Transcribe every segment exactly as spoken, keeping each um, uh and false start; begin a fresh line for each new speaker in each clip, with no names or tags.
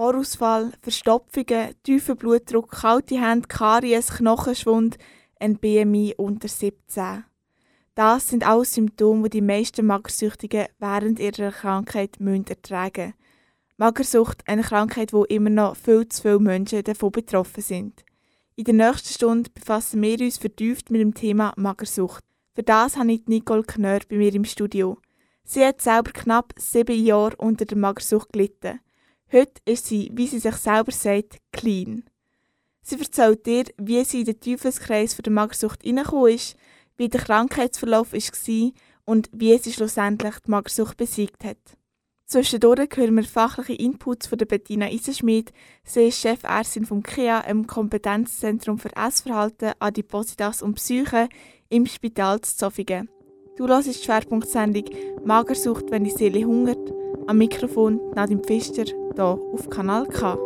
Haarausfall, Verstopfungen, tiefer Blutdruck, kalte Hände, Karies, Knochenschwund, ein B M I unter siebzehn. Das sind alles Symptome, die die meisten Magersüchtigen während ihrer Krankheit ertragen müssen. Magersucht, eine Krankheit, wo immer noch viel zu viele Menschen davon betroffen sind. In der nächsten Stunde befassen wir uns vertieft mit dem Thema Magersucht. Für das habe ich Nicole Knör bei mir im Studio. Sie hat selber knapp sieben Jahre unter der Magersucht gelitten. Heute ist sie, wie sie sich selber sagt, clean. Sie erzählt dir, wie sie in den Teufelskreis der Magersucht hineingekommen ist, wie der Krankheitsverlauf war und wie sie schlussendlich die Magersucht besiegt hat. Zwischendurch hören wir fachliche Inputs von der Bettina Isenschmid. Sie ist Chefärztin vom K E A, einem Kompetenzzentrum für Essverhalten, Adipositas und Psyche im Spital zu Zofingen. Du hörst die Schwerpunktsendung «Magersucht, wenn die Seele hungert». Am Mikrofon Nadim Pfister, hier auf Kanal K.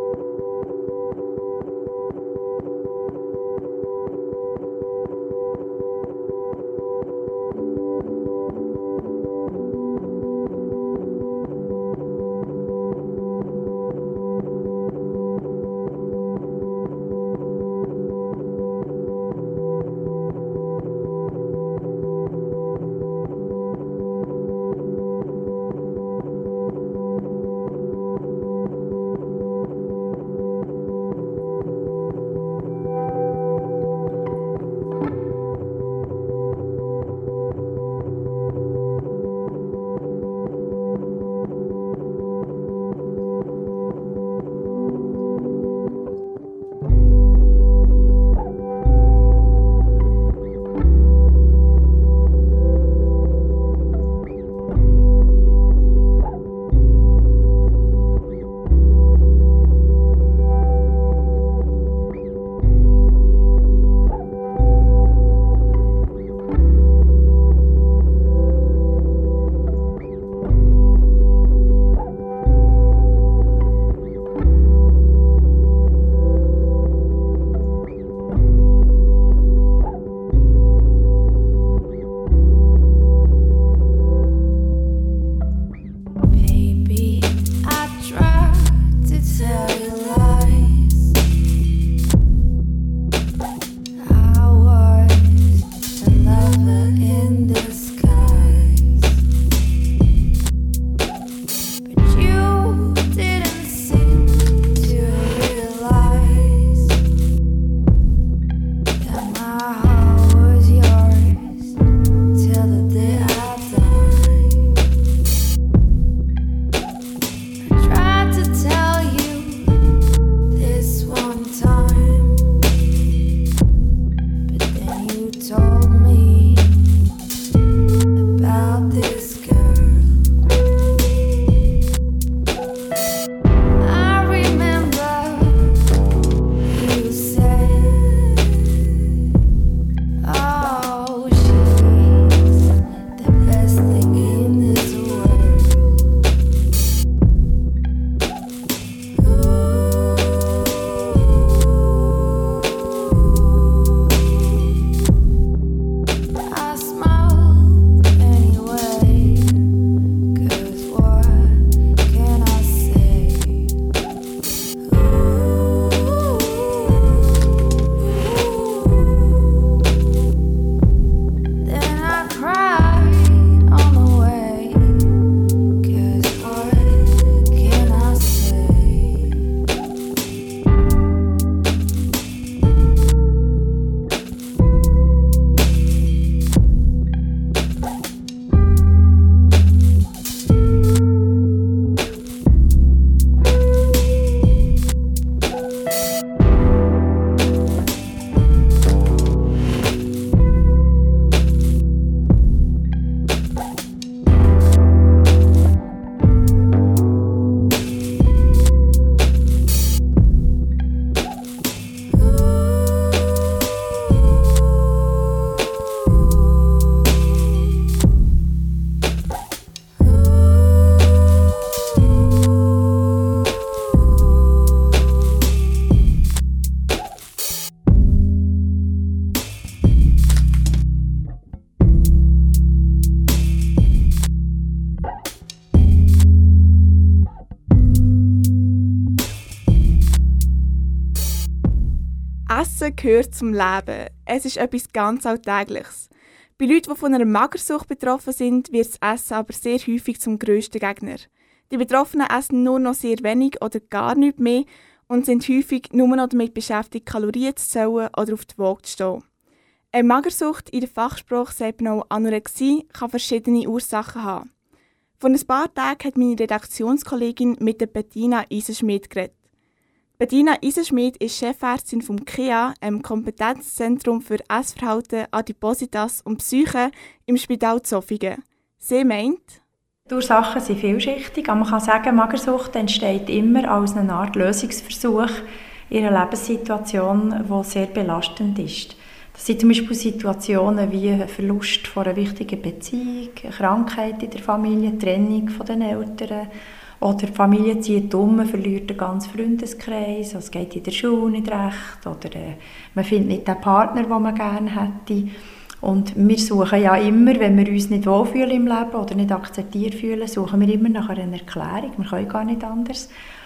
Essen gehört zum Leben. Es ist etwas ganz Alltägliches. Bei Leuten, die von einer Magersucht betroffen sind, wird das Essen aber sehr häufig zum grössten Gegner. Die Betroffenen essen nur noch sehr wenig oder gar nichts mehr und sind häufig nur noch damit beschäftigt, Kalorien zu zählen oder auf die Waage zu stehen. Eine Magersucht, in der Fachsprache sagt man auch Anorexie, kann verschiedene Ursachen haben. Vor ein paar Tagen hat meine Redaktionskollegin mit der Bettina Isenschmidt geredet. Bettina Isenschmidt ist Chefärztin vom K E A, einem Kompetenzzentrum für Essverhalten, Adipositas und Psyche im Spital Zofingen. Sie meint,
die Ursachen sind vielschichtig, aber man kann sagen, Magersucht entsteht immer als eine Art Lösungsversuch in einer Lebenssituation, die sehr belastend ist. Das sind zum Beispiel Situationen wie ein Verlust von einer wichtigen Beziehung, eine Krankheit in der Familie, Trennung von den Eltern oder die Familie zieht um, man verliert den ganzen Freundeskreis, es geht in der Schule nicht recht oder äh, man findet nicht den Partner, den man gerne hätte. Und wir suchen ja immer, wenn wir uns nicht wohlfühlen im Leben oder nicht akzeptiert fühlen, suchen wir immer nach einer Erklärung, wir können gar nicht anders.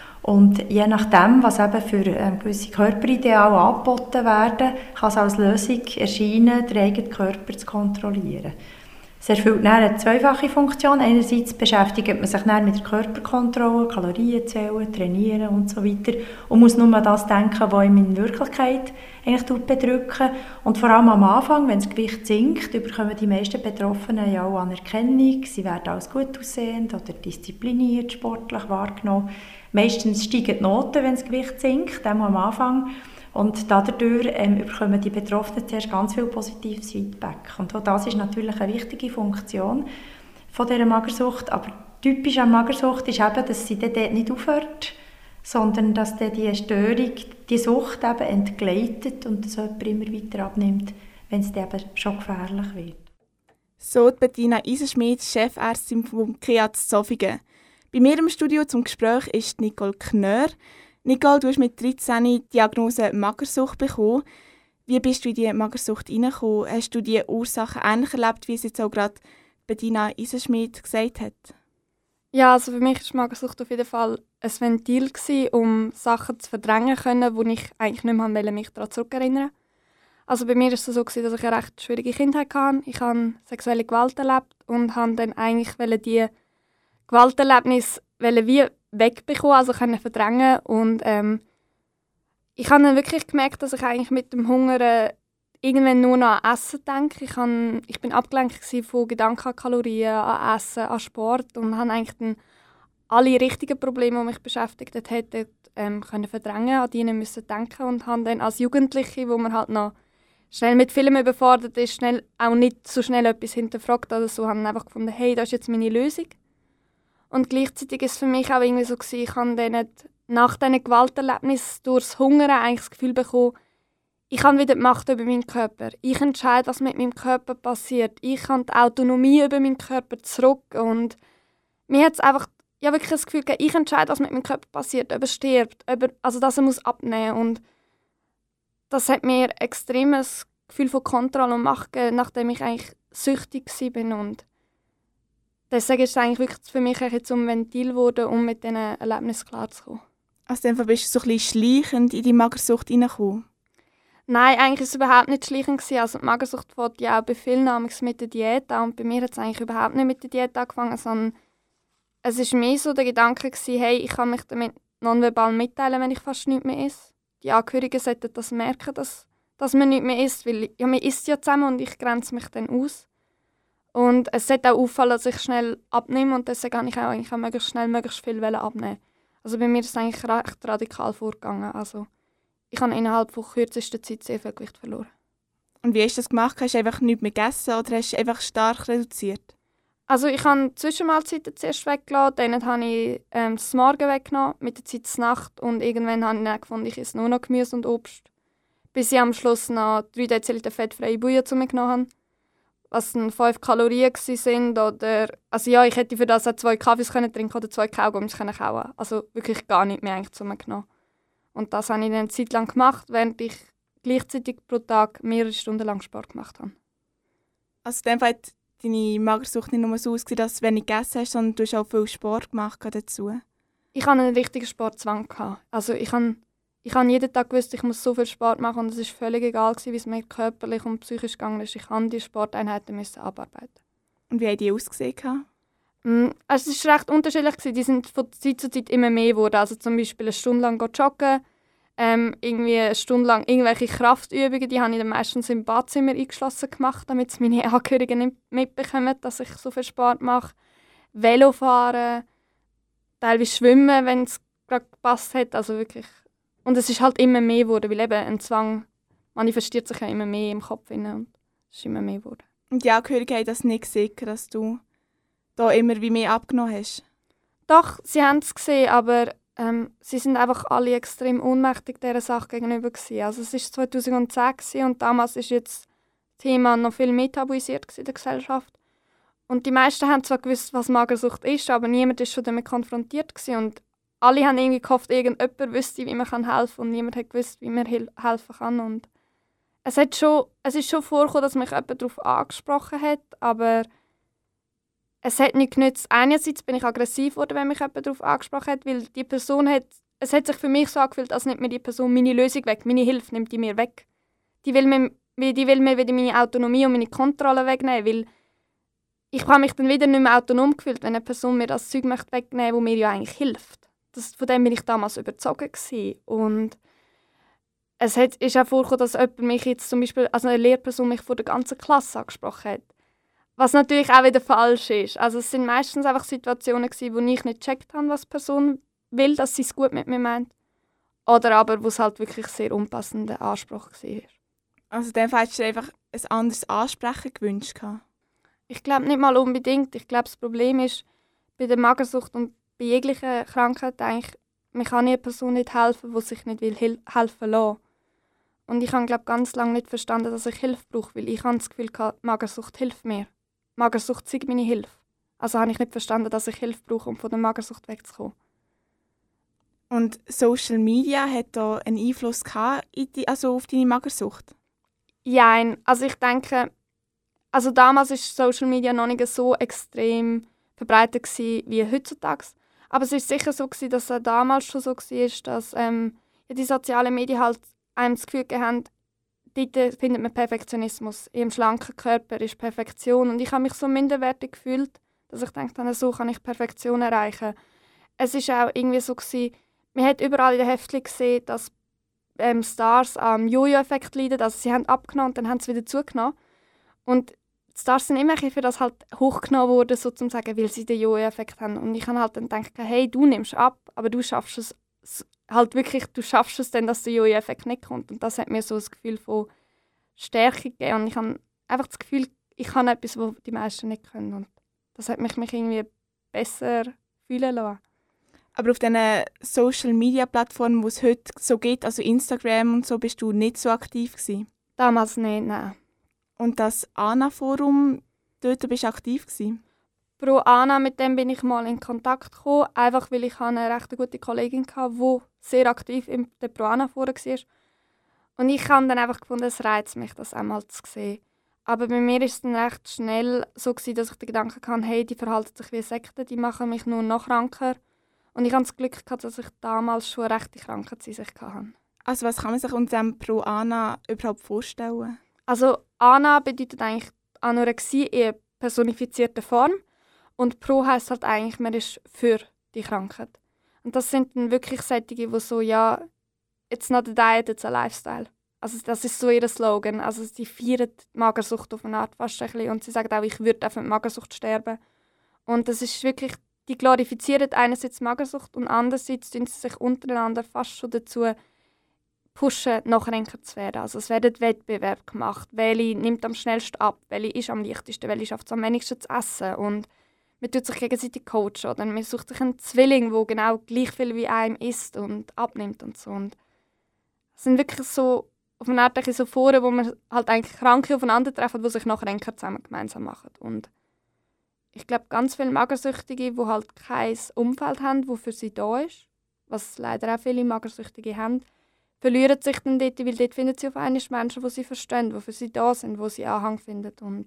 Und je nachdem, was eben für ähm, gewisse Körperideale angeboten werden, kann es als Lösung erscheinen, den eigenen Körper zu kontrollieren. Es erfüllt dann eine zweifache Funktion. Einerseits beschäftigt man sich dann mit der Körperkontrolle, Kalorien zählen, trainieren und so weiter und muss nur das denken, was ihm in Wirklichkeit eigentlich bedrücken. Und vor allem am Anfang, wenn das Gewicht sinkt, bekommen die meisten Betroffenen ja auch Anerkennung. Sie werden als gut aussehend oder diszipliniert, sportlich wahrgenommen. Meistens steigen die Noten, wenn das Gewicht sinkt, auch am Anfang. Und dadurch ähm, bekommen die Betroffenen zuerst ganz viel positives Feedback. Und auch das ist natürlich eine wichtige Funktion von dieser Magersucht. Aber typisch an Magersucht ist eben, dass sie dort nicht aufhört, sondern dass dann die Störung, die Sucht eben entgleitet und dass jemand immer weiter abnimmt, wenn es dann eben schon gefährlich wird.
So Bettina Isenschmidt, Chefärztin vom K E A Zofingen. Bei mir im Studio zum Gespräch ist Nicole Knör. Nicole, du hast mit dreizehn die Diagnose Magersucht bekommen. Wie bist du in die Magersucht hineingekommen? Hast du die Ursachen ähnlich erlebt, wie es jetzt auch gerade Bettina Isenschmidt gesagt hat?
Ja, also für mich war Magersucht auf jeden Fall ein Ventil, um Sachen zu verdrängen können, wo ich eigentlich nicht mehr wollte, mich daran zurückerinnern. Also bei mir war es so, dass ich eine recht schwierige Kindheit hatte. Ich habe sexuelle Gewalt erlebt und wollte dann eigentlich die Gewalterlebnisse wie wegbekommen, also können verdrängen. Und ähm, ich habe dann wirklich gemerkt, dass ich eigentlich mit dem Hunger äh, irgendwann nur noch an Essen denke. Ich, han, ich bin abgelenkt von Gedanken an Kalorien, an Essen, an Sport und habe eigentlich dann alle richtigen Probleme, die mich beschäftigt hätten, ähm, können verdrängen, an die müssen denken und habe dann als Jugendliche, wo man halt noch schnell mit Filmen überfordert ist, schnell, auch nicht so schnell etwas hinterfragt oder so, habe einfach gefunden, hey, das ist jetzt meine Lösung. Und gleichzeitig war es für mich auch irgendwie so, ich habe dann nach diesen Gewalterlebnissen durchs Hungern eigentlich das Gefühl bekommen, ich habe wieder die Macht über meinen Körper. Ich entscheide, was mit meinem Körper passiert. Ich habe die Autonomie über meinen Körper zurück. Und mir hat es einfach ja, wirklich das Gefühl gegeben, ich entscheide, was mit meinem Körper passiert, ob er stirbt, ob er, also dass er muss abnehmen muss. Und das hat mir ein extremes Gefühl von Kontrolle und Macht gegeben, nachdem ich eigentlich süchtig war. Und deswegen ist es eigentlich wirklich für mich zum Ventil geworden, um mit diesen Erlebnissen klarzukommen.
Also in dem Fall bist du so ein bisschen schleichend in die Magersucht hineingekommen?
Nein, eigentlich war es überhaupt nicht schleichend. Also die Magersucht fängt ja auch bei vielen mit der Diät an. Und bei mir hat es eigentlich überhaupt nicht mit der Diät angefangen, sondern es war mehr so der Gedanke, hey, ich kann mich damit nonverbal mitteilen, wenn ich fast nichts mehr esse. Die Angehörigen sollten das merken, dass, dass man nichts mehr isst, weil ja, man isst ja zusammen und ich grenze mich dann aus. Und es sollte auch auffallen, dass ich schnell abnehme und deswegen habe ich auch, eigentlich auch möglichst schnell möglichst viel abnehmen. Also bei mir ist es eigentlich recht radikal vorgegangen. Also ich habe innerhalb von kürzester Zeit sehr viel Gewicht verloren.
Und wie hast du das gemacht? Hast du einfach nichts mehr gegessen oder hast du einfach stark reduziert?
Also ich habe die Zwischenmahlzeiten zuerst weggelassen, dann habe ich ähm, das Morgen weggenommen, mit der Zeit die Nacht und irgendwann habe ich dann gefunden, ich esse nur noch Gemüse und Obst. Bis ich am Schluss noch drei Deziliter fettfreie Bouillon zu mir genommen habe, was dann fünf Kalorien waren. Oder, also ja, ich hätte für das auch zwei Kaffees können trinken oder zwei Kaugummis können kauen. Also wirklich gar nicht mehr eigentlich zu mir genommen. Und das habe ich dann eine Zeit lang gemacht, während ich gleichzeitig pro Tag mehrere Stunden lang Sport gemacht habe.
Also in dem Fall hat deine Magersucht nicht nur so ausgesehen, dass du wenig gegessen hast, sondern du hast auch viel Sport gemacht dazu?
Ich hatte einen richtigen Sportzwang. Also ich habe ich habe jeden Tag gewusst, ich muss so viel Sport machen und es war völlig egal, wie es mir körperlich und psychisch gegangen ist. Ich musste die Sporteinheiten müssen abarbeiten.
Und wie haben die ausgesehen?
Mm, also es war recht unterschiedlich. Die sind von Zeit zu Zeit immer mehr geworden. Also zum Beispiel eine Stunde lang joggen, ähm, irgendwie eine Stunde lang irgendwelche Kraftübungen, die habe ich dann meistens im Badzimmer eingeschlossen gemacht, damit es meine Angehörigen nicht mitbekommen, dass ich so viel Sport mache. Velofahren, teilweise schwimmen, wenn es gerade gepasst hat. Also wirklich. Und es ist halt immer mehr geworden, weil eben ein Zwang manifestiert sich ja immer mehr im Kopf. Und es ist immer mehr geworden.
Und die Angehörigen haben das nicht gesehen, dass du da immer wie mehr abgenommen hast?
Doch, sie haben es gesehen, aber ähm, sie sind einfach alle extrem ohnmächtig dieser Sache gegenüber gewesen. Also es war zweitausendzehn und damals war jetzt das Thema noch viel mehr tabuisiert in der Gesellschaft. Und die meisten haben zwar gewusst, was Magersucht ist, aber niemand war schon damit konfrontiert gewesen. Und alle haben irgendwie gehofft, irgendjemand wüsste, wie man helfen kann und niemand hat gewusst, wie man hel- helfen kann. Und es, hat schon, es ist schon vorgekommen, dass mich jemand darauf angesprochen hat, aber es hat nicht genützt. Einerseits bin ich aggressiv geworden, wenn mich jemand darauf angesprochen hat, weil die Person hat, es hat sich für mich so angefühlt, als nimmt mir die Person meine Lösung weg, meine Hilfe nimmt die mir weg. Die will mir, die will mir wieder meine Autonomie und meine Kontrolle wegnehmen, weil ich habe mich dann wieder nicht mehr autonom gefühlt, wenn eine Person mir das Zeug möchte wegnehmen möchte, das mir ja eigentlich hilft. Das, von dem bin ich damals überzogen gewesen. Und es hat, ist auch vorgekommen, dass jemand mich jetzt zum Beispiel, also eine Lehrperson mich vor der ganzen Klasse angesprochen hat. Was natürlich auch wieder falsch ist. Also es sind meistens einfach Situationen gewesen, wo ich nicht gecheckt habe, was die Person will, dass sie es gut mit mir meint. Oder aber, wo es halt wirklich sehr unpassender Anspruch war.
Also dann hättest du dir einfach ein anderes Ansprechen gewünscht?
Ich glaube nicht mal unbedingt. Ich glaube, das Problem ist bei der Magersucht und bei jeglicher Krankheit eigentlich, man kann eine Person nicht helfen, die sich nicht will hel- helfen lassen. Und ich habe, glaube ganz lange nicht verstanden, dass ich Hilfe brauche, weil ich habe das Gefühl hatte, Magersucht hilft mir. Magersucht sei meine Hilfe. Also habe ich nicht verstanden, dass ich Hilfe brauche, um von der Magersucht wegzukommen.
Und Social Media hat da einen Einfluss gehabt, in die, also auf deine Magersucht?
Nein, also ich denke, also damals war Social Media noch nicht so extrem verbreitet gewesen, wie heutzutage. Aber es war sicher so gewesen, dass es damals schon so war, dass ähm, die sozialen Medien halt einem das Gefühl gegeben haben, dort findet man Perfektionismus. Im schlanken Körper ist Perfektion. Und ich habe mich so minderwertig gefühlt, dass ich dachte, so kann ich Perfektion erreichen. Es war auch irgendwie so gewesen, man hat überall in den Heftchen gesehen, dass ähm, Stars am Jojo-Effekt leiden. Also sie haben abgenommen und dann haben sie wieder zugenommen. Und die Stars sind immer für das halt hochgenommen worden, sozusagen, weil sie den Jojo-Effekt haben. Und ich habe halt dann gedacht, hey, du nimmst ab, aber du schaffst es halt wirklich, du schaffst es dann, dass der Jojo-Effekt nicht kommt. Und das hat mir so das Gefühl von Stärke gegeben. Und ich habe einfach das Gefühl, ich kann etwas, was die meisten nicht können. Und das hat mich, mich irgendwie besser fühlen lassen.
Aber auf diesen Social-Media-Plattformen, die es heute so gibt, also Instagram und so, bist du nicht so aktiv gewesen?
Damals nicht, nein.
Und das ANA-Forum, dort bist du aktiv gewesen?
Pro Anna, mit dem bin ich mal in Kontakt gekommen, einfach weil ich eine recht gute Kollegin hatte, die sehr aktiv im Pro Anna Forum war. Und ich habe dann einfach gefunden, es reizt mich, das einmal zu sehen. Aber bei mir war es dann recht schnell so gewesen, dass ich den Gedanken hatte, hey, die verhalten sich wie Sekten, die machen mich nur noch kranker. Und ich hatte das Glück gehabt, dass ich damals schon eine rechte Krankheit in sich hatte.
Also was kann man sich unter dem Pro Anna überhaupt vorstellen?
Also Ana bedeutet eigentlich Anorexie in personifizierter Form. Und Pro heisst halt eigentlich, man ist für die Krankheit. Und das sind dann wirklich solche, die so, ja, it's not a diet, it's a lifestyle. Also das ist so ihr Slogan. Also sie feiern die Magersucht auf eine Art fast ein bisschen. Und sie sagen auch, ich würde auch mit Magersucht sterben. Und das ist wirklich, die glorifizieren einerseits Magersucht und andererseits tun sie sich untereinander fast schon dazu pushen, nachränker zu werden. Also es werden Wettbewerb gemacht. Welche nimmt am schnellsten ab, welche ist am leichtesten, welche schafft es am wenigsten zu essen. Und man tut sich gegenseitig coachen. Oder man sucht sich einen Zwilling, der genau gleich viel wie einem isst und abnimmt und so. Und es sind wirklich so auf eine Art so Foren, wo man halt eigentlich Kranke aufeinandertreffen, die sich nachränker zusammen gemeinsam machen. Und ich glaube, ganz viele Magersüchtige, die halt kein Umfeld haben, das für sie da ist, was leider auch viele Magersüchtige haben, verlieren sich dann dort, weil dort finden sie auf einmal Menschen, die sie verstehen, die für sie da sind, die sie Anhang finden. Und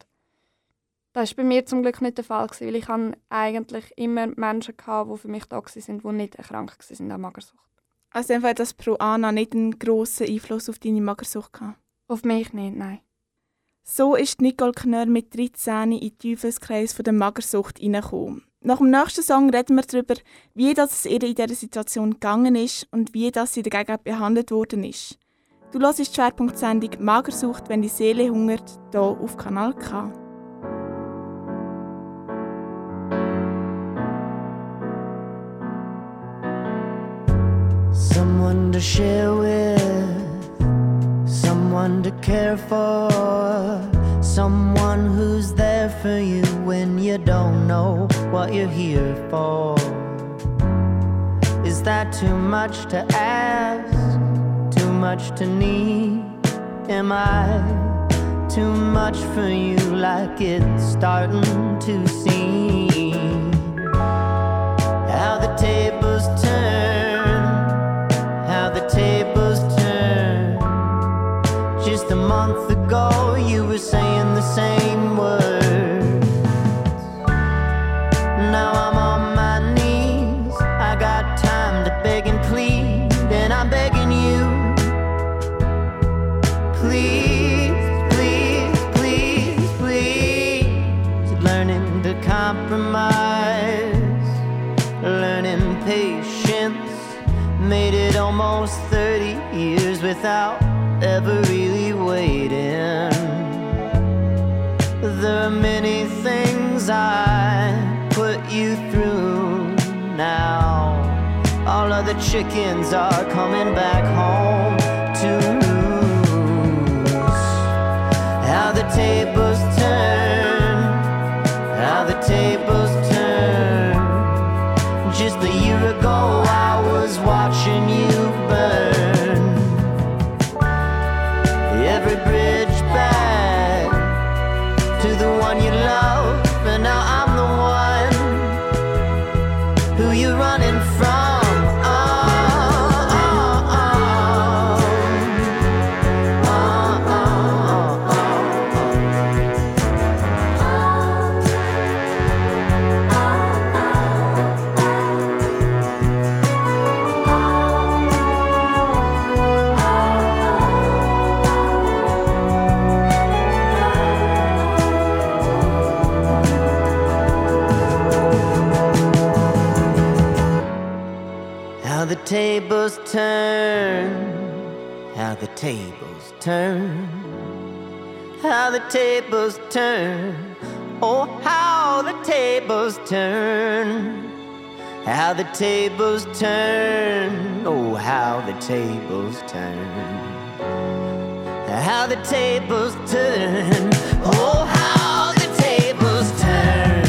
das war bei mir zum Glück nicht der Fall, weil ich eigentlich immer Menschen hatte, die für mich da waren, die nicht erkrankt waren an Magersucht.
Also einfach das Pro Anna nicht einen grossen Einfluss auf deine Magersucht gehabt?
Auf mich nicht, nein.
So ist Nicole Knörr mit dreizehn in den Teufelskreis der Magersucht hineingekommen. Nach dem nächsten Song reden wir darüber, wie das es ihr in dieser Situation gegangen ist und wie das sie dagegen behandelt worden ist. Du hörst die Schwerpunktsendung «Magersucht, wenn die Seele hungert» hier auf Kanal K.
Someone to share with, someone to care for, someone who's there for you when you don't know what you're here for. Is that too much to ask? Too much to need? Am I too much for you, like it's starting to seem? How the tables turn, how the tables turn. Just a month ago you were saying the same words. Now I'm on my knees, I got time to beg and plead, and I'm begging you, please, please, please, please. Learning to compromise, learning patience. Made it almost thirty years without ever really waiting. There are many things I put you through now. All of the chickens are coming back home to roost. How the tables turn, how the tables turn. Just a year ago I was watching you burn. Every bridge back to the one you love, and now I'm the one who you're running from. Oh, oh, oh. Oh, oh, oh, how the tables turn, how the tables turn, how the tables turn, oh how the tables turn, how the tables turn, oh how the tables turn, how the tables turn, oh how the tables turn.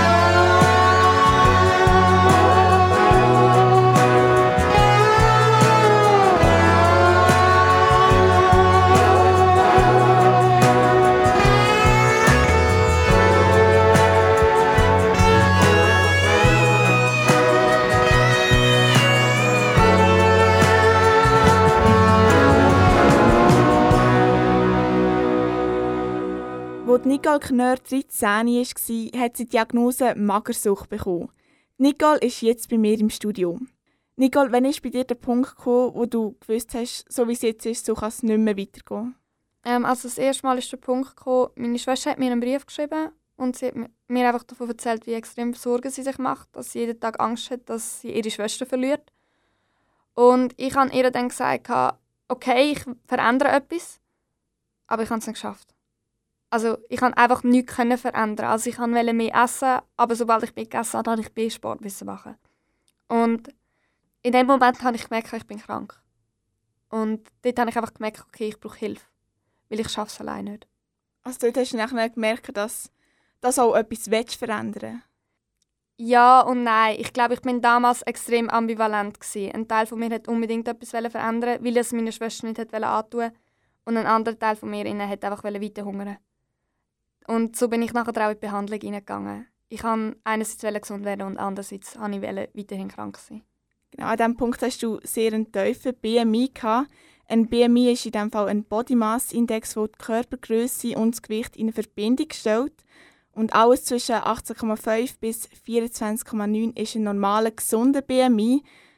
Als Nicole Knörr dreizehn war, hat sie die Diagnose Magersucht bekommen. Nicole ist jetzt bei mir im Studio. Nicole, wann ist bei dir der Punkt gekommen, wo du gewusst hast, so wie es jetzt ist, so kann es nicht mehr weitergehen?
Ähm, also das erste Mal ist der Punkt gekommen, meine Schwester hat mir einen Brief geschrieben und sie hat mir einfach davon erzählt, wie extrem Sorgen sie sich macht, dass sie jeden Tag Angst hat, dass sie ihre Schwester verliert. Und ich habe ihr dann gesagt, okay, ich verändere etwas, aber ich habe es nicht geschafft. Also ich konnte einfach nichts verändern. Also ich wollte mehr essen, aber sobald ich mehr gegessen habe, habe ich mehr Sport machen. Und in dem Moment habe ich gemerkt, ich bin krank. Und dort habe ich einfach gemerkt, okay, ich brauche Hilfe. Weil ich schaffe es allein nicht.
Also dort hast du nachher gemerkt, dass das auch etwas verändern willst?
Ja und nein. Ich glaube, ich war damals extrem ambivalent gewesen. Ein Teil von mir wollte unbedingt etwas verändern, weil es meiner Schwester nicht antun wollte. Und ein anderer Teil von mir wollte einfach weiter hungern. Und so bin ich nachher auch in die Behandlung hineingegangen. Ich wollte einerseits gesund werden und andererseits wollte ich weiterhin krank sein.
Genau, an diesem Punkt hast du sehr einen tiefen B M I gehabt. Ein B M I ist in diesem Fall ein Body Mass Index, der die Körpergröße und das Gewicht in Verbindung stellt. Und alles zwischen achtzehn Komma fünf bis vierundzwanzig Komma neun ist ein normaler, gesunder B M I,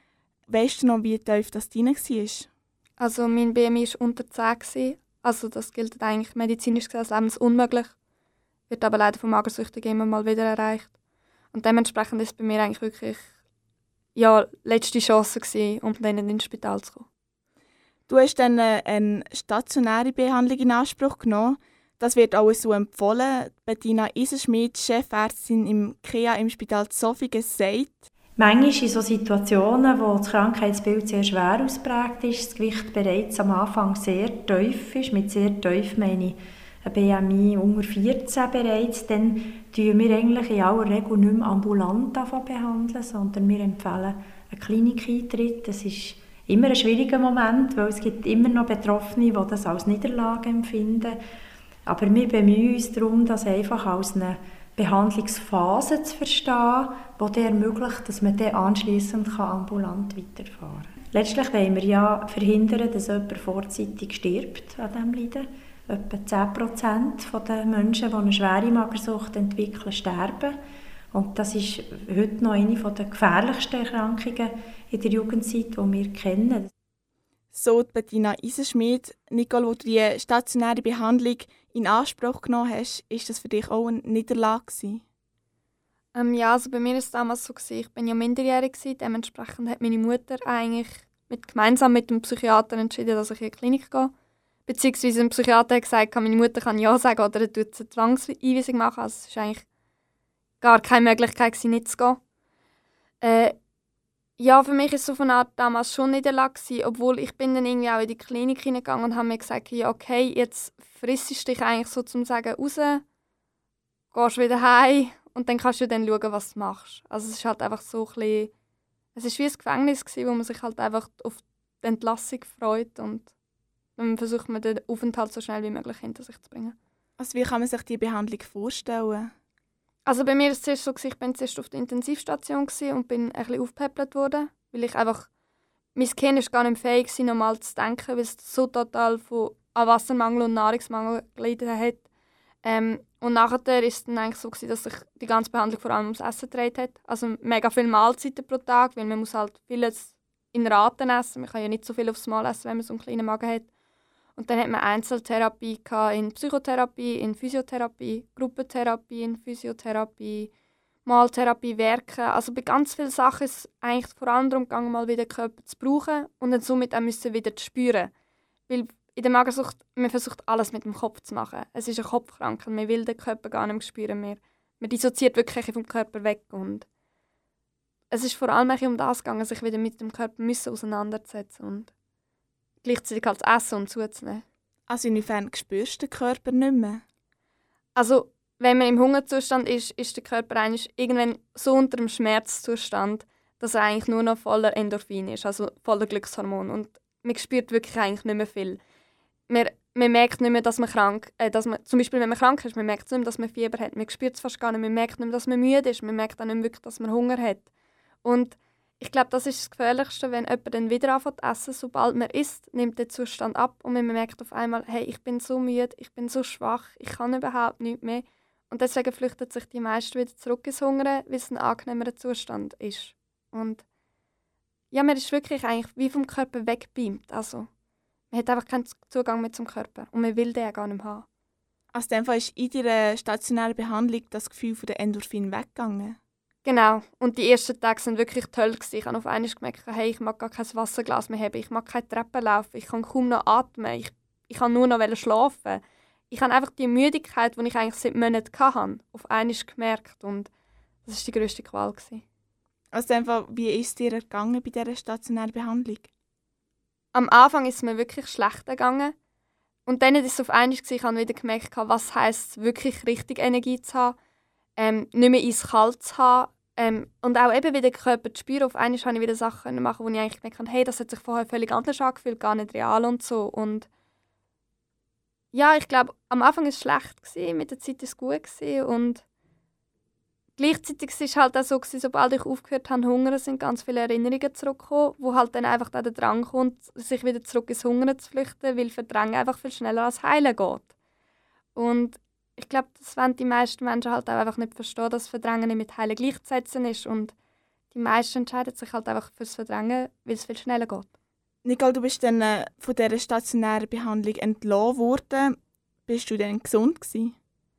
Weißt du noch, wie tief das deine war?
Also mein B M I war unter zehn. Also das gilt eigentlich medizinisch gesehen als lebensunmöglich. Wird aber leider von Magersüchtigen immer mal wieder erreicht. Und dementsprechend ist es bei mir eigentlich wirklich ja, letzte Chance gewesen, um dann ins Spital zu kommen.
Du hast dann eine stationäre Behandlung in Anspruch genommen. Das wird auch so empfohlen. Bettina Isenschmid, Chefärztin im K E A im Spital Zofingen, sagt:
Manchmal in so Situationen, wo das Krankheitsbild sehr schwer ausprägt ist, das Gewicht bereits am Anfang sehr tief ist, mit sehr tief meine ich ein B M I unter vierzehn bereits, dann behandeln wir eigentlich in aller Regel nicht mehr ambulant behandeln, sondern wir empfehlen einen Klinikeintritt. Das ist immer ein schwieriger Moment, weil es gibt immer noch Betroffene, die das als Niederlage empfinden. Aber wir bemühen uns darum, das einfach als eine Behandlungsphase zu verstehen, die dann ermöglicht, dass man dann anschliessend ambulant weiterfahren kann. Letztlich wollen wir ja verhindern, dass jemand vorzeitig stirbt an diesem Leiden. Etwa zehn Prozent der Menschen, die eine schwere Magersucht entwickeln, sterben. Und das ist heute noch eine der gefährlichsten Erkrankungen in der Jugendzeit, die wir kennen.
So Bettina Isenschmid. Nicole, wo du die stationäre Behandlung in Anspruch genommen hast, ist das für dich auch eine Niederlage gewesen?
Ähm, ja, also bei mir war es damals so, gewesen, ich war ja minderjährig, dementsprechend hat meine Mutter eigentlich mit, gemeinsam mit dem Psychiater entschieden, dass ich in die Klinik gehe. Beziehungsweise ein Psychiater hat gesagt, meine Mutter kann ja sagen oder er tut eine Zwangseinweisung machen. Also es war eigentlich gar keine Möglichkeit, nicht zu gehen. Äh, ja, für mich war es so von Art damals schon Niederlage, obwohl ich bin dann irgendwie auch in die Klinik hineingegangen und habe mir gesagt, ja, okay, jetzt frissst du dich eigentlich so zum Sagen raus, gehst wieder heim und dann kannst du dann schauen, was du machst. Also es ist halt einfach so ein bisschen, es war wie ein Gefängnis, wo man sich halt einfach auf die Entlassung freut und dann versucht man den Aufenthalt so schnell wie möglich hinter sich zu bringen.
Also wie kann man sich diese Behandlung vorstellen?
Also bei mir war es zuerst so, ich war zuerst auf der Intensivstation und bin ein bisschen aufgepäppelt worden, weil ich einfach, mein Gehirn war gar nicht fähig, normal zu denken, weil es so total von an Wassermangel und Nahrungsmangel gelitten hat. Ähm, und nachher war es dann eigentlich so, dass sich die ganze Behandlung vor allem ums Essen gedreht hat. Also mega viele Mahlzeiten pro Tag, weil man muss halt vieles in Raten essen. Man kann ja nicht so viel aufs Mal essen, wenn man so einen kleinen Magen hat. Und dann hat man Einzeltherapie in Psychotherapie, in Physiotherapie, Gruppentherapie, in Physiotherapie, Maltherapie, Werken. Also bei ganz vielen Sachen ist es eigentlich vor allem darum gegangen, mal wieder den Körper zu brauchen und dann somit auch müssen wieder zu spüren. Weil in der Magersucht, man versucht alles mit dem Kopf zu machen. Es ist eine Kopfkrankheit, man will den Körper gar nicht mehr spüren mehr. Man dissoziiert wirklich vom Körper weg. Und es ist vor allem um das gegangen, sich wieder mit dem Körper müssen auseinanderzusetzen und gleichzeitig als Essen und zuzunehmen.
Also inwiefern spürst du den Körper nicht mehr?
Also, wenn man im Hungerzustand ist, ist der Körper eigentlich irgendwann so unter dem Schmerzzustand, dass er eigentlich nur noch voller Endorphin ist, also voller Glückshormon. Und man spürt wirklich eigentlich nicht mehr viel. Man, man merkt nicht mehr, dass man krank äh, dass man, zum Beispiel, wenn man krank ist, man merkt nicht mehr, dass man Fieber hat. Man spürt es fast gar nicht. Man merkt nicht mehr, dass man müde ist. Man merkt auch nicht mehr wirklich, dass man Hunger hat. Und ich glaube, das ist das Gefährlichste, wenn jemand dann wieder anfängt zu essen. Sobald man isst, nimmt der Zustand ab und man merkt auf einmal, hey, ich bin so müde, ich bin so schwach, ich kann überhaupt nichts mehr. Und deswegen flüchten sich die meisten wieder zurück ins Hungern, weil es ein angenehmerer Zustand ist. Und ja, man ist wirklich eigentlich wie vom Körper weggebeamt. Also, man hat einfach keinen Zugang mehr zum Körper und man will den ja gar nicht mehr haben.
Also in dem Fall ist in deiner stationären Behandlung das Gefühl von der Endorphin weggegangen?
Genau. Und die ersten Tage waren wirklich toll. Ich habe auf einmal gemerkt, hey, ich mag gar kein Wasserglas mehr haben, ich mag keine Treppen laufen, ich kann kaum noch atmen, ich, ich kann nur noch schlafen. Ich habe einfach die Müdigkeit, die ich eigentlich seit Monaten hatte, auf einmal gemerkt. Und das war die grösste Qual.
Also einfach, wie ist es dir ergangen bei dieser stationären Behandlung?
Am Anfang ist es mir wirklich schlecht gegangen. Und dann war es auf einmal, ich habe wieder gemerkt, was heisst es, wirklich richtig Energie zu haben. Ähm, nicht mehr eiskalt zu haben ähm, und auch eben wieder den Körper zu spüren. Auf einmal konnte ich wieder Sachen machen, wo ich eigentlich gemerkt habe, hey, das hat sich vorher völlig anders angefühlt, gar nicht real und so. Und ja, ich glaube, am Anfang war es schlecht, gewesen, mit der Zeit war es gut gewesen, und gleichzeitig war es halt auch so, gewesen, sobald ich aufgehört habe zu hungern, sind ganz viele Erinnerungen zurückgekommen, wo halt dann einfach der Drang kommt, sich wieder zurück ins Hungern zu flüchten, weil Verdrängen einfach viel schneller als Heilen geht. Und ich glaube, das wollen die meisten Menschen halt auch einfach nicht verstehen, dass Verdrängen nicht mit Heilen gleichzusetzen ist. Und die meisten entscheiden sich halt einfach fürs Verdrängen, weil es viel schneller geht.
Nicole, du bist dann äh, von dieser stationären Behandlung entlassen worden. Bist du denn gesund gewesen?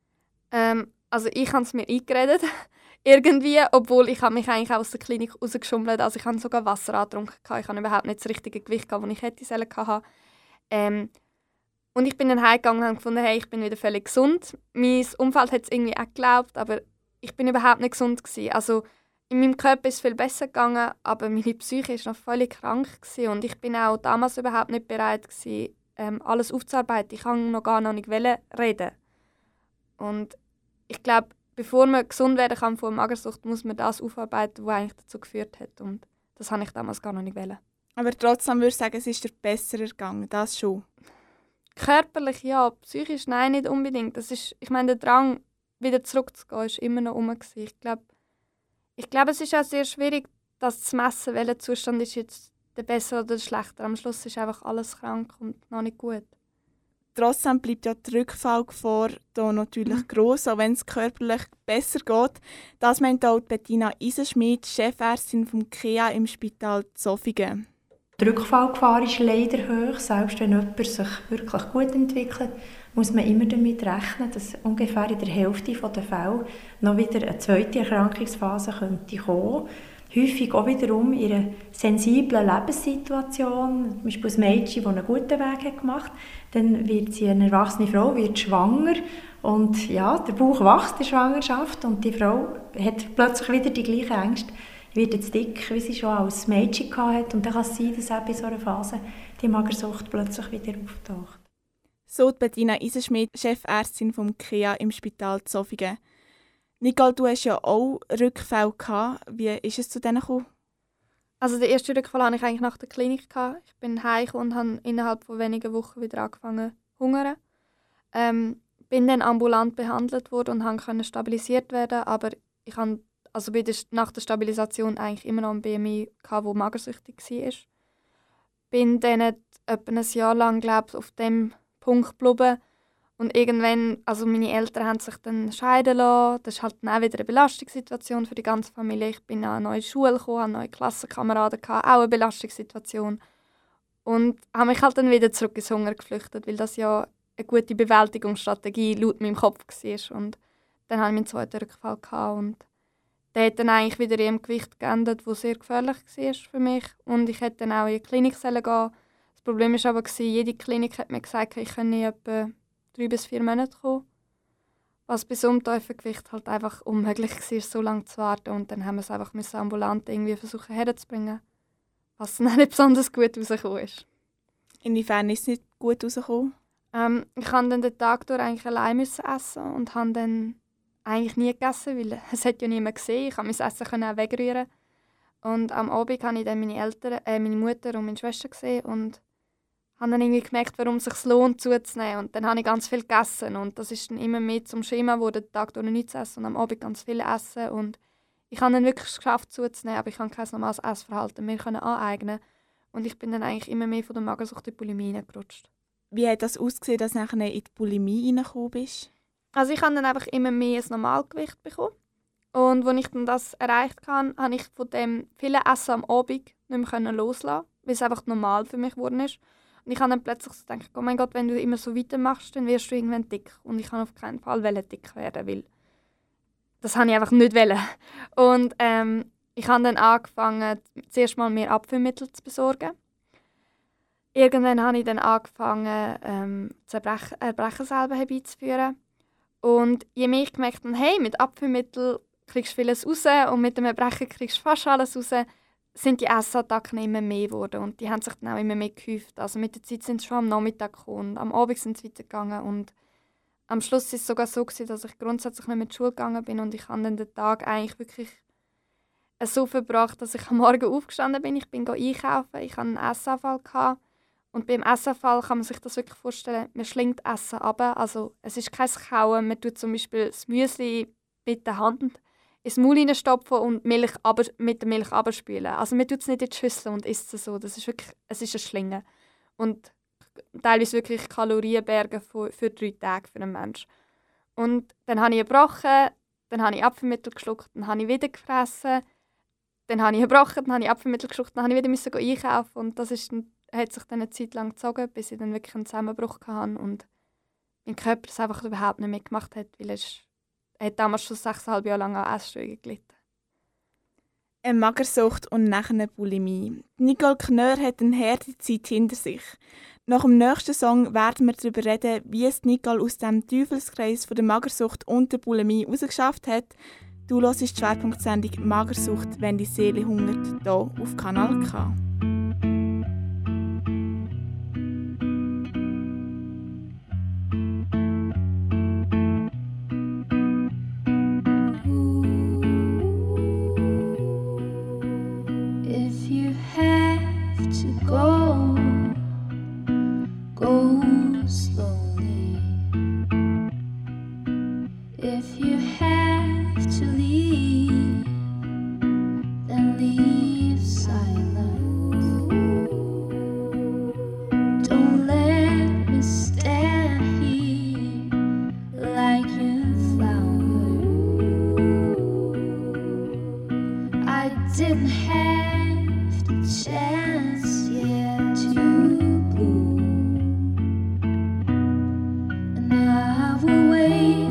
Ähm, also ich habe es mir eingeredet, irgendwie, obwohl ich habe mich eigentlich auch aus der Klinik rausgeschummelt. Also ich habe sogar Wasser angetrunken, ich habe überhaupt nicht das richtige Gewicht gehabt, das ich hätte sollen haben. Ähm, und ich bin dann heimgegangen und habe gefunden, hey, ich bin wieder völlig gesund. Mein Umfeld hat es irgendwie auch geglaubt, aber ich bin überhaupt nicht gesund gewesen. Also in meinem Körper ist es viel besser gegangen, aber meine Psyche war noch völlig krank gewesen. Und ich bin auch damals überhaupt nicht bereit gewesen, ähm, alles aufzuarbeiten. Ich kann noch gar noch nicht reden. Und ich glaube, bevor man gesund werden kann von Magersucht, muss man das aufarbeiten, was eigentlich dazu geführt hat. Und das habe ich damals gar noch nicht wollen.
Aber trotzdem würde ich sagen, es ist dir besser ergangen, das schon.
Körperlich ja, psychisch nein, nicht unbedingt. Das ist, ich meine, der Drang, wieder zurückzugehen, war immer noch rum. Ich glaube, ich glaube, es ist auch sehr schwierig, das zu messen, welcher Zustand ist jetzt der bessere oder der schlechtere. Am Schluss ist einfach alles krank und noch nicht gut.
Trotzdem bleibt ja die Rückfallgefahr hier natürlich mhm. gross, auch wenn es körperlich besser geht. Das meint auch Bettina Eisenschmidt, Chefärztin vom K E A im Spital Zofingen.
Die Rückfallgefahr ist leider hoch. Selbst wenn jemand sich wirklich gut entwickelt, muss man immer damit rechnen, dass ungefähr in der Hälfte der Fälle noch wieder eine zweite Erkrankungsphase könnte kommen. Häufig auch wiederum in einer sensiblen Lebenssituation. Zum Beispiel ein Mädchen, das einen guten Weg hat gemacht hat. Dann wird sie eine erwachsene Frau, wird schwanger. Und ja, der Bauch wächst in der Schwangerschaft und die Frau hat plötzlich wieder die gleichen Ängste, wird jetzt dick, wie sie schon als Mädchen hatte. Und dann kann es sein, dass auch in so einer Phase die Magersucht plötzlich wieder auftaucht.
So Bettina Eisenschmidt, Chefärztin vom K E A im Spital Zofingen. Nicole, du hast ja auch Rückfälle gehabt. Wie ist es zu denen gekommen?
Also den ersten Rückfall hatte ich eigentlich nach der Klinik. Ich bin heimgekommen und habe innerhalb von wenigen Wochen wieder angefangen zu hungern. Ähm, bin dann ambulant behandelt worden und konnte stabilisiert werden. Aber ich hatte also bei der, nach der Stabilisation eigentlich immer noch ein B M I, der magersüchtig war. Bin dann etwa ein Jahr lang glaub, auf dem Punkt geblieben. Und irgendwann, also meine Eltern haben sich dann scheiden lassen. Das ist halt dann auch wieder eine Belastungssituation für die ganze Familie. Ich bin an eine neue Schule gekommen, hatte neue Klassenkameraden, auch eine Belastungssituation. Und habe mich halt dann wieder zurück ins Hunger geflüchtet, weil das ja eine gute Bewältigungsstrategie laut meinem Kopf war. Und dann hatte ich meinen zweiten Rückfall gehabt und der hat dann eigentlich wieder in einem Gewicht geendet, das sehr gefährlich war für mich. Und ich hätte dann auch in die Klinik gehen. Das Problem war aber, jede Klinik hat mir gesagt, ich könne etwa drei bis vier Monate kommen. Was bei so einem tiefen Gewicht halt einfach unmöglich war, so lange zu warten. Und dann haben wir es einfach ambulant irgendwie versuchen herzubringen. Was dann auch nicht besonders gut rausgekommen ist.
Inwiefern ist es nicht gut rausgekommen?
Ähm, ich musste dann den Tag durch eigentlich allein essen und habe dann eigentlich nie gegessen, weil es hat ja niemand gesehen. Ich konnte mein Essen auch wegrühren. Und am Abend habe ich dann meine Eltern, äh, meine Mutter und meine Schwester gesehen und habe dann irgendwie gemerkt, warum es sich lohnt, zuzunehmen. Und dann habe ich ganz viel gegessen. Und das ist dann immer mehr zum Schema geworden, den Tag durch nichts zu essen und am Abend ganz viel essen. Und ich habe dann wirklich geschafft, zuzunehmen, aber ich habe kein normales Essverhalten mehr aneignen. Und ich bin dann eigentlich immer mehr von der Magersucht in die Bulimie reingerutscht.
Wie hat das ausgesehen, dass du nachher in die Bulimie reingekommen bist?
Also ich habe dann einfach immer mehr ein Normalgewicht bekommen. Und als ich dann das erreicht habe, habe ich von dem vielen Essen am Abend nicht mehr loslassen, weil es einfach normal für mich geworden ist. Und ich habe dann plötzlich so gedacht, oh mein Gott, wenn du immer so weitermachst, dann wirst du irgendwann dick. Und ich kann auf keinen Fall dick werden, weil das habe ich einfach nicht wollen. Und ähm, ich habe dann angefangen, zuerst mal mehr Abführmittel zu besorgen. Irgendwann habe ich dann angefangen, ähm, das Erbrechen, Erbrechen selber herbeizuführen. Und je mehr ich gemerkt habe, hey, mit Abführmittel kriegst du vieles raus und mit dem Erbrechen kriegst du fast alles raus, sind die Essattacken immer mehr geworden und die haben sich dann auch immer mehr gehäuft. Also mit der Zeit sind sie schon am Nachmittag gekommen und am Abend sind sie weitergegangen und am Schluss war es sogar so, dass ich grundsätzlich nicht mehr in die Schule gegangen bin und ich habe dann den Tag eigentlich wirklich so verbracht, dass ich am Morgen aufgestanden bin, ich bin einkaufen, ich hatte einen Essanfall gehabt. Und beim Essanfall kann man sich das wirklich vorstellen, man schlingt Essen runter, also es ist kein Kauen, man tut zum Beispiel das Müsli mit der Hand ins Maul hineinstopfen und Milch aber, mit der Milch abspülen. Also man tut es nicht in die Schüssel und isst es so. Das ist wirklich, es ist ein Schlingen. Und teilweise wirklich Kalorienberge für, für drei Tage für einen Menschen. Und dann habe ich gebrochen, dann habe ich Apfelmittel geschluckt, dann habe ich wieder gefressen. dann habe ich gebrochen, dann habe ich Abführmittel geschluckt, dann musste ich wieder einkaufen und das ist dann, hat sich dann eine Zeit lang gezogen, bis ich dann wirklich einen Zusammenbruch hatte und mein Körper es einfach überhaupt nicht mehr gemacht hat, weil es, er hat damals schon sechseinhalb Jahre lang an Essstörungen gelitten.
Eine Magersucht und nachher eine Bulimie. Nicole Knör hat eine harte Zeit hinter sich. Nach dem nächsten Song werden wir darüber reden, wie es Nicole aus dem Teufelskreis von der Magersucht und der Bulimie rausgeschafft hat. Du hörst die Schwerpunktsendung Magersucht, wenn die Seele hungert, hier auf Kanal K.
If you have to go, go slowly. If you have to leave, then leave silent. Don't let me stand here like a flower. I didn't have the chance yet to bloom, and I will wait.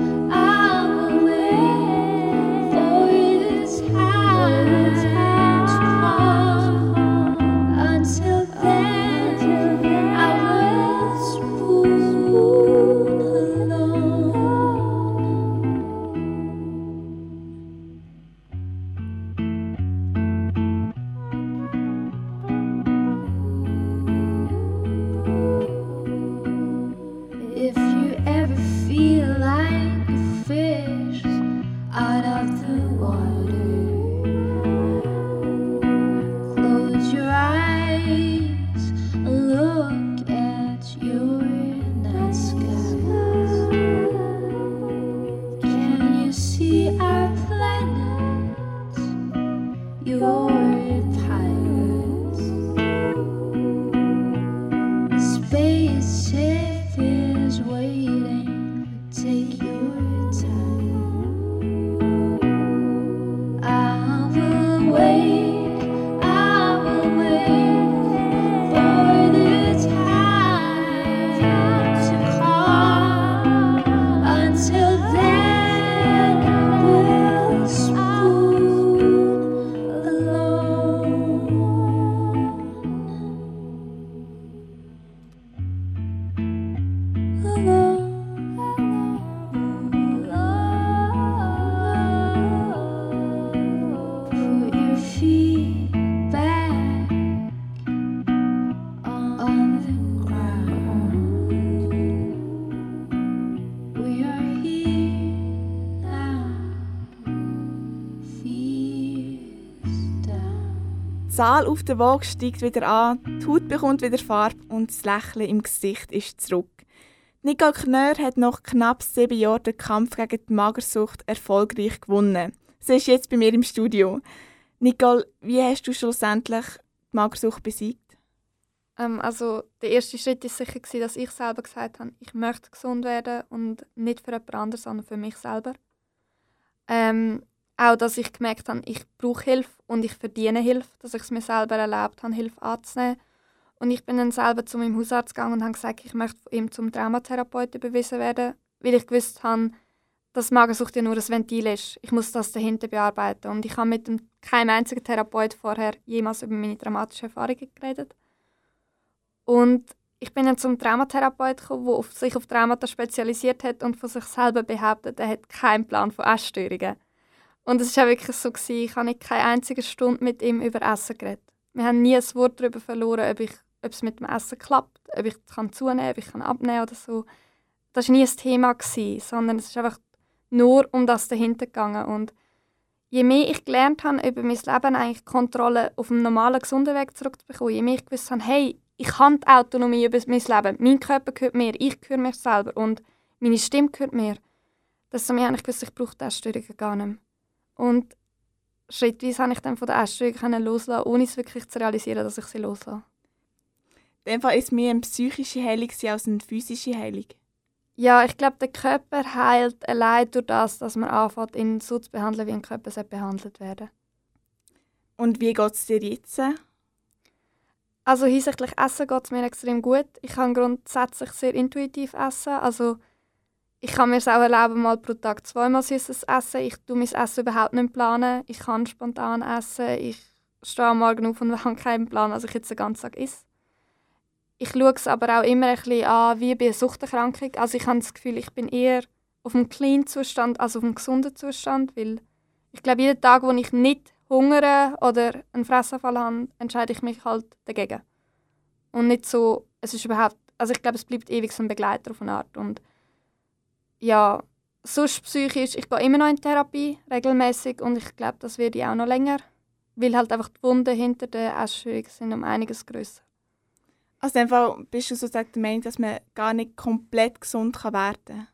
Die Zahl auf der Waage steigt wieder an, die Haut bekommt wieder Farbe und das Lächeln im Gesicht ist zurück. Nicole Knör hat nach knapp sieben Jahren den Kampf gegen die Magersucht erfolgreich gewonnen. Sie ist jetzt bei mir im Studio. Nicole, wie hast du schlussendlich die Magersucht besiegt?
Ähm, also der erste Schritt war sicher, dass ich selber gesagt habe, ich möchte gesund werden und nicht für jemand anderes, sondern für mich selber. Ähm, Auch, dass ich gemerkt habe, ich brauche Hilfe und ich verdiene Hilfe, dass ich es mir selber erlaubt habe, Hilfe anzunehmen. Und ich bin dann selber zu meinem Hausarzt gegangen und habe gesagt, ich möchte von ihm zum Traumatherapeuten überwiesen werden, weil ich gewusst habe, dass Magersucht ja nur ein Ventil ist. Ich muss das dahinter bearbeiten. Und ich habe mit keinem einzigen Therapeut vorher jemals über meine traumatischen Erfahrungen geredet. Und ich bin dann zum Traumatherapeuten gekommen, der sich auf Traumata spezialisiert hat und von sich selber behauptet, er hat keinen Plan von Essstörungen. Und es war auch wirklich so, ich habe nicht keine einzige Stunde mit ihm über Essen geredet. Wir haben nie ein Wort darüber verloren, ob, ich, ob es mit dem Essen klappt, ob ich kann zunehmen, ob ich kann abnehmen oder so. Das war nie ein Thema, sondern es ist einfach nur um das dahinter gegangen. Und je mehr ich gelernt habe, über mein Leben eigentlich Kontrolle auf einem normalen, gesunden Weg zurückzubekommen, je mehr ich gewusst habe, hey, ich habe die Autonomie über mein Leben, mein Körper gehört mir, ich gehöre mir selber und meine Stimme gehört mir, desto mehr habe ich gewusst, ich brauche die Essstörungen gar nicht mehr. Und schrittweise habe ich dann von der Essstörung loslassen, ohne es wirklich zu realisieren, dass ich sie loslasse.
In dem Fall war es mehr eine psychische Heilung als eine physische Heilung.
Ja, ich glaube, der Körper heilt allein durch das, dass man anfängt, ihn so zu behandeln, wie ein Körper behandelt werden.
Und wie geht es dir jetzt?
Also hinsichtlich Essen geht es mir extrem gut. Ich kann grundsätzlich sehr intuitiv essen. Also ich kann mir es auch erlauben, mal pro Tag zweimal Süßes essen. Ich tue mein Essen überhaupt nicht planen. Ich kann spontan essen. Ich stehe am Morgen auf und habe keinen Plan, was ich jetzt den ganzen Tag esse. Ich schaue es aber auch immer ein bisschen an, wie bei einer Suchterkrankung. Also ich habe das Gefühl, ich bin eher auf dem Clean-Zustand als auf dem gesunden Zustand. Weil ich glaube, jeden Tag, wo ich nicht hungere oder einen Fressanfall habe, entscheide ich mich halt dagegen. Und nicht so, es ist überhaupt, also ich glaube, es bleibt ewig so ein Begleiter auf eine Art. Und ja, sonst psychisch, ich gehe immer noch in Therapie, regelmäßig, und ich glaube, das werde ich auch noch länger, weil halt einfach die Wunden hinter der Essstörung sind um einiges grösser.
Also einfach bist du sozusagen der Meinung, dass man gar nicht komplett gesund werden kann?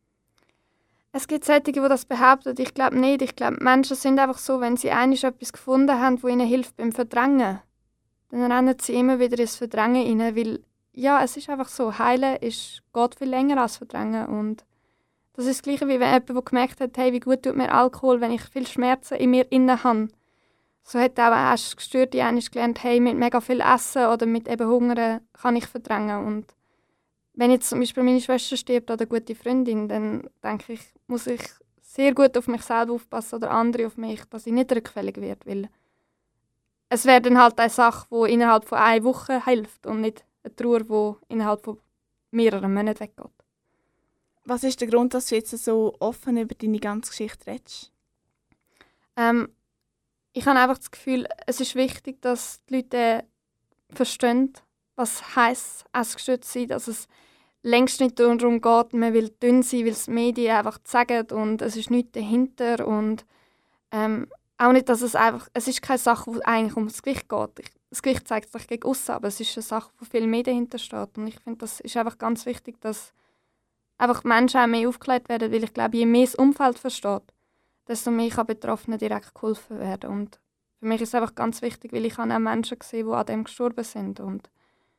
Es gibt solche, die das behaupten. Ich glaube nicht. Ich glaube, Menschen sind einfach so, wenn sie einmal etwas gefunden haben, das ihnen hilft beim Verdrängen, dann rennen sie immer wieder ins Verdrängen rein, weil ja, es ist einfach so, heilen ist, geht viel länger als Verdrängen. Und das ist das Gleiche, wie wenn jemand, der gemerkt hat, hey, wie gut tut mir Alkohol, wenn ich viel Schmerzen in mir innen habe. So hat auch eine Gestörte einmal gelernt, hey, mit mega viel Essen oder mit eben Hungern kann ich verdrängen. Und wenn jetzt zum Beispiel meine Schwester stirbt oder eine gute Freundin, dann denke ich, muss ich sehr gut auf mich selber aufpassen oder andere auf mich, dass ich nicht rückfällig werde, weil es wäre dann halt eine Sache, die innerhalb von einer Woche hilft und nicht eine Trauer, die innerhalb von mehreren Monaten weggeht.
Was ist der Grund, dass du jetzt so offen über deine ganze Geschichte redest?
Ähm, ich habe einfach das Gefühl, es ist wichtig, dass die Leute verstehen, was heisst, essgestört zu sein, dass es längst nicht darum geht, man will dünn sein, weil es die Medien einfach sagen und es ist nichts dahinter und ähm, auch nicht, dass es einfach, es ist keine Sache, die eigentlich um das Gewicht geht. Ich, das Gewicht zeigt sich gegen aussen, aber es ist eine Sache, wo viel mehr dahinter steht und ich finde, das ist einfach ganz wichtig, dass einfach Menschen auch mehr aufgeklärt werden, weil ich glaube, je mehr das Umfeld versteht, desto mehr kann Betroffenen direkt geholfen werden. Und für mich ist es einfach ganz wichtig, weil ich habe auch Menschen gesehen, die an dem gestorben sind. Und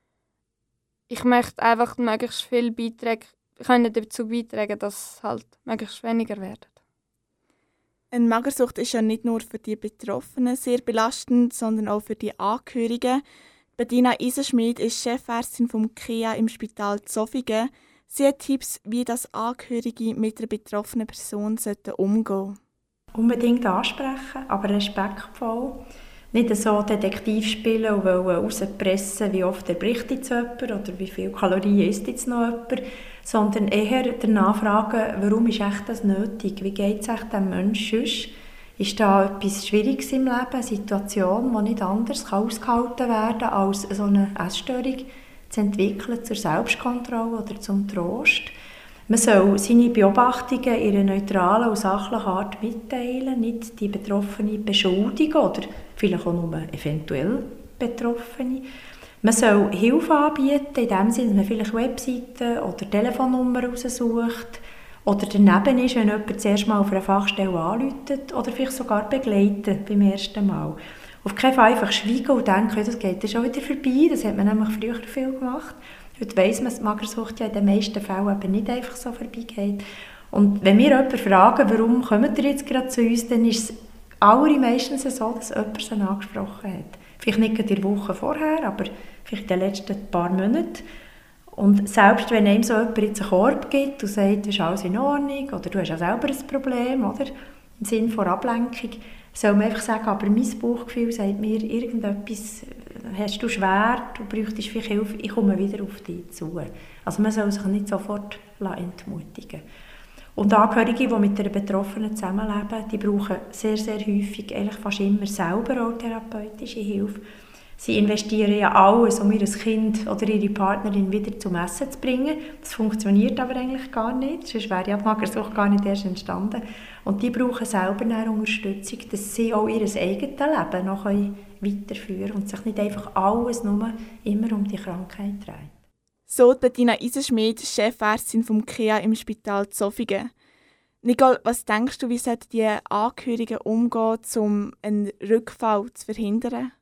ich möchte einfach möglichst viele Beiträge können dazu beitragen, dass es halt möglichst weniger werden.
Eine Magersucht ist ja nicht nur für die Betroffenen sehr belastend, sondern auch für die Angehörigen. Bettina Eisenschmid ist Chefärztin vom K E A im Spital Zofingen. Sie hat Tipps, wie das Angehörige mit einer betroffenen Person umgehen sollten.
Unbedingt ansprechen, aber respektvoll. Nicht so Detektiv spielen und herauspressen, wie oft erbricht jetzt jemand oder wie viele Kalorien isst jetzt noch jemand, sondern eher danach fragen, warum ist echt das nötig? Wie geht es echt dem Menschen sonst? Ist da etwas Schwieriges im Leben, eine Situation, die nicht anders ausgehalten werden kann, als so eine Essstörung zu entwickeln zur Selbstkontrolle oder zum Trost? Man soll seine Beobachtungen in einer neutralen und sachlichen Art mitteilen, nicht die Betroffene beschuldigen oder vielleicht auch nur eventuell Betroffene. Man soll Hilfe anbieten, in dem Sinne, dass man vielleicht Webseiten oder Telefonnummern raussucht oder daneben ist, wenn jemand zuerst mal auf einer Fachstelle anruft oder vielleicht sogar begleiten beim ersten Mal. Auf keinen Fall einfach schweigen und denken, das geht schon wieder vorbei, das hat man nämlich früher viel gemacht. Heute weiss man, dass die Magersucht ja in den meisten Fällen eben nicht einfach so vorbeigeht. Und wenn wir jemanden fragen, warum kommt ihr jetzt gerade zu uns, dann ist es allermeistens so, dass jemand es angesprochen hat. Vielleicht nicht in der Woche vorher, aber vielleicht in den letzten paar Monaten. Und selbst wenn einem so jemand jetzt einen Korb gibt und sagt, ist alles in Ordnung oder du hast ja selber ein Problem, oder? Im Sinne von Ablenkung, soll man einfach sagen, aber mein Bauchgefühl sagt mir, irgendetwas hast du schwer, du bräuchtest vielleicht Hilfe, ich komme wieder auf dich zu. Also man soll sich nicht sofort entmutigen. Und Angehörige, die mit einer Betroffenen zusammenleben, die brauchen sehr, sehr häufig, eigentlich fast immer selber auch therapeutische Hilfe. Sie investieren ja alles, um ihr Kind oder ihre Partnerin wieder zum Essen zu bringen. Das funktioniert aber eigentlich gar nicht, sonst wäre ja die Magersucht gar nicht erst entstanden. Und die brauchen selber eine Unterstützung, dass sie auch ihr eigenes Leben noch weiterführen können und sich nicht einfach alles nur immer um die Krankheit dreht.
So Bettina Eisenschmid, Chefärztin vom K E A im Spital Zofingen. Nicole, was denkst du, wie sollten die Angehörigen umgehen, um einen Rückfall zu verhindern?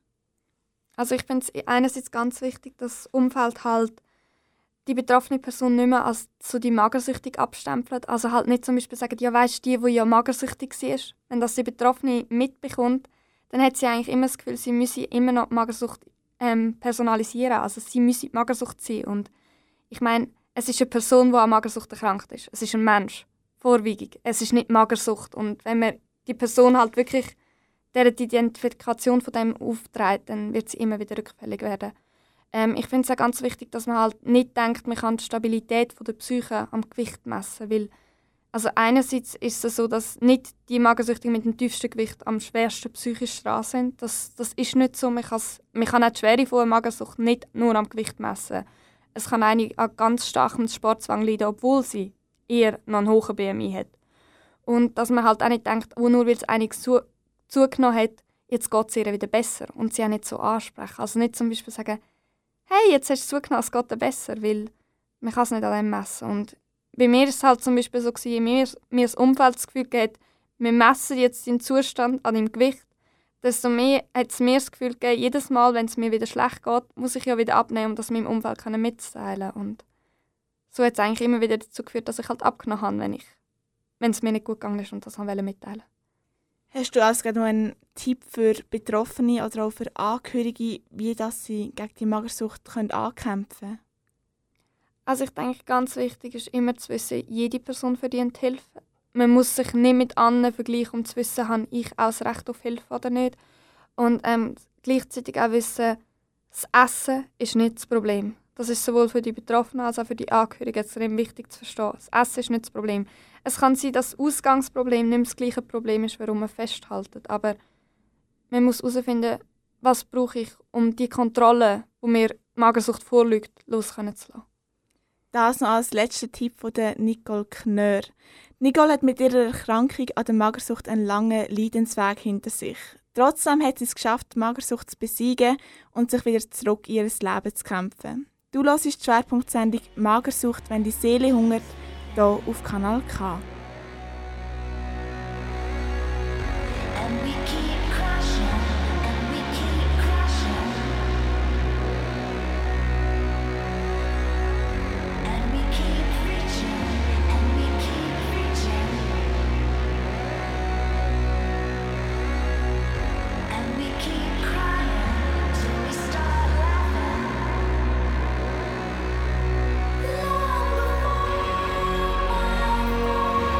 Also ich finde es einerseits ganz wichtig, dass das Umfeld halt die betroffene Person nicht mehr als so die magersüchtig abstempelt. Also halt nicht zum Beispiel sagen, ja weisst die, die ja magersüchtig war. Wenn das die Betroffene mitbekommt, dann hat sie eigentlich immer das Gefühl, sie müsse immer noch die Magersucht ähm, personalisieren. Also sie müsse die Magersucht sein. Und ich meine, es ist eine Person, die an Magersucht erkrankt ist. Es ist ein Mensch, vorwiegend. Es ist nicht Magersucht. Und wenn man die Person halt wirklich der die Identifikation von dem aufträgt, dann wird sie immer wieder rückfällig werden. Ähm, ich finde es auch ganz wichtig, dass man halt nicht denkt, man kann die Stabilität von der Psyche am Gewicht messen. Weil, also einerseits ist es so, dass nicht die Magersüchtigen mit dem tiefsten Gewicht am schwersten psychisch dran sind. Das, das ist nicht so. Man, man kann auch die Schwere von einer Magersucht nicht nur am Gewicht messen. Es kann eine an ganz starkem Sportzwang leiden, obwohl sie eher noch einen hohen B M I hat. Und dass man halt auch nicht denkt, oh, nur weil es einiges zu, zugenommen hat, jetzt geht es ihr wieder besser. Und sie auch nicht so ansprechen. Also nicht zum Beispiel sagen, hey, jetzt hast du zugenommen, es geht dir besser, weil man kann es nicht an dem messen. Und bei mir war es halt zum Beispiel so, gewesen, mir, mir das Umfeld das Gefühl gegeben, wir messen jetzt den Zustand an deinem Gewicht, desto mehr hat es mir das Gefühl gegeben, jedes Mal, wenn es mir wieder schlecht geht, muss ich ja wieder abnehmen, um das meinem Umfeld mitzuteilen. Und so hat es eigentlich immer wieder dazu geführt, dass ich halt abgenommen habe, wenn, ich, wenn es mir nicht gut gegangen ist und das wollte mitteilen.
Hast du also noch einen Tipp für Betroffene oder auch für Angehörige, wie das sie gegen die Magersucht können ankämpfen können?
Also ich denke, ganz wichtig ist immer zu wissen, jede Person verdient Hilfe. Man muss sich nicht mit anderen vergleichen, um zu wissen, habe ich auch das Recht auf Hilfe oder nicht. Und ähm, gleichzeitig auch wissen, das Essen ist nicht das Problem. Das ist sowohl für die Betroffenen als auch für die Angehörigen extrem wichtig zu verstehen. Das Essen ist nicht das Problem. Es kann sein, dass das Ausgangsproblem nicht mehr das gleiche Problem ist, warum man festhält. Aber man muss herausfinden, was brauche ich, um die Kontrolle, die mir die Magersucht vorliegt, loszulassen.
Das noch als letzter Tipp von der Nicole Knör. Nicole hat mit ihrer Erkrankung an der Magersucht einen langen Leidensweg hinter sich. Trotzdem hat sie es geschafft, die Magersucht zu besiegen und sich wieder zurück in ihr Leben zu kämpfen. Du hörst die Schwerpunktsendung «Magersucht, wenn die Seele hungert» hier auf Kanal K.
Long before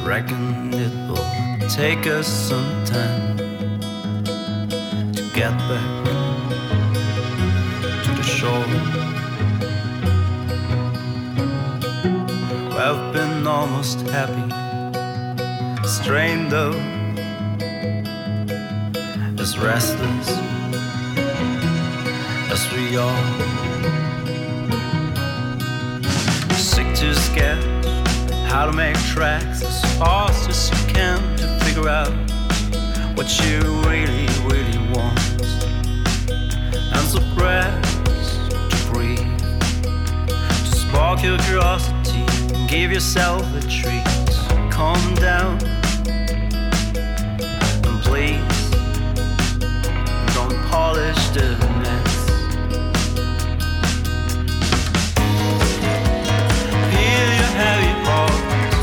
reckon it will take us some time to get back to the shore. I've been almost happy, strained though, as restless as we are. Sick to sketch how to make tracks as fast as you can to figure out what you really, really want. And suppressed to breathe, to spark your curiosity and give yourself a treat. Calm down and please don't polish the mess. Feel your heavy heart,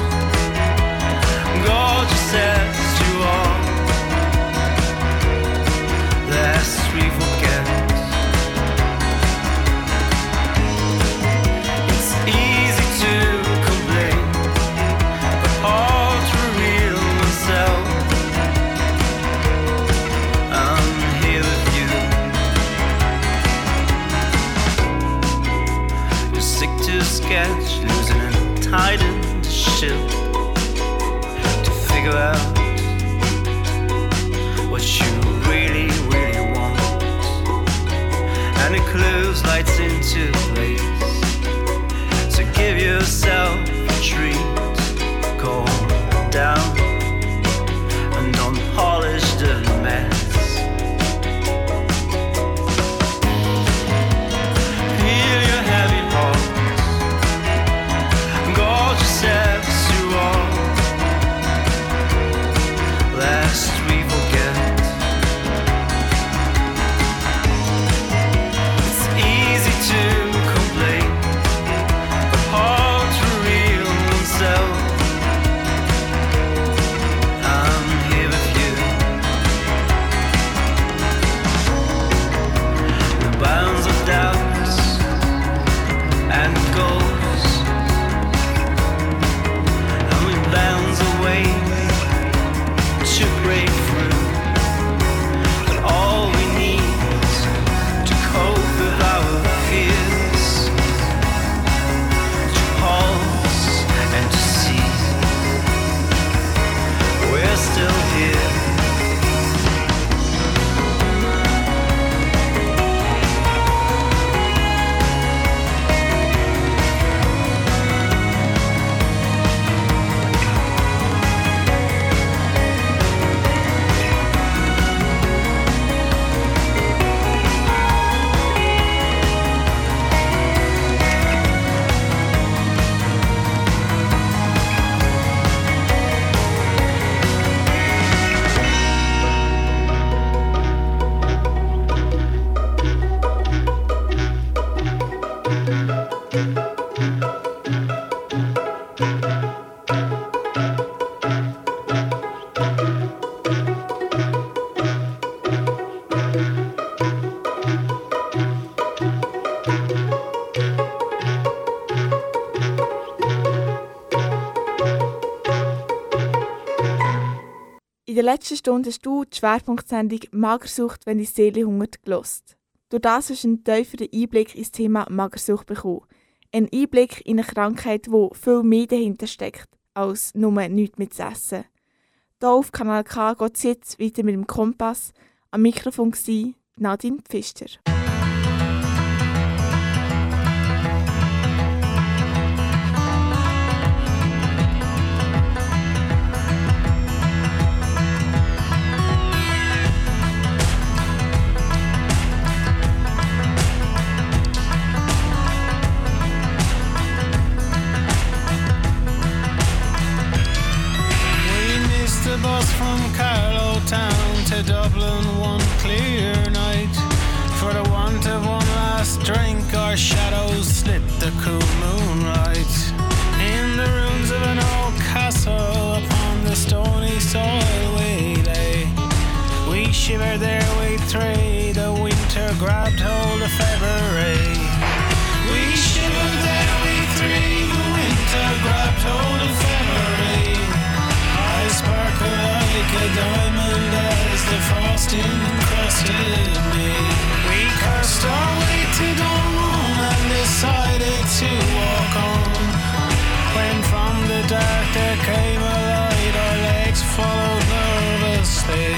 gorgeous as you are, lest we forget. It's easy to complain, but hard to reveal myself. I'm here with you. You're sick to sketch, losing and tied into ship to figure out what you really, really want. And it clues lights into place to give yourself a treat. Calm down and don't polish the mess. Feel your heavy heart, gorgeous as you are, lest we forget. It's easy to complain, but hard to reveal oneself. I'm here with you. The bounds of doubts and goals, and we bounds away to break through. But all we need to cope with our fears, to pause and to see we're still here.
In der letzten Stunde hast du die Schwerpunktsendung «Magersucht, wenn die Seele hungert» gehört. Durch das hast du einen tieferen Einblick ins Thema Magersucht bekommen. Ein Einblick in eine Krankheit, wo viel mehr dahinter steckt, als nur nichts mit zu essen. Hier auf Kanal K geht es jetzt weiter mit dem Kompass. Am Mikrofon war Nadine Pfister.
The bus from Carlow town to Dublin one clear night. For the want of one last drink, our shadows slit the cool moonlight. In the ruins of an old castle, upon the stony soil we lay. We shivered their way through, the winter grabbed hold of February. We shivered their way through, the winter grabbed hold of February. rust encrusted me. We cursed our way to dawn and decided to walk on. When from the dark there came a light, our legs followed nervously.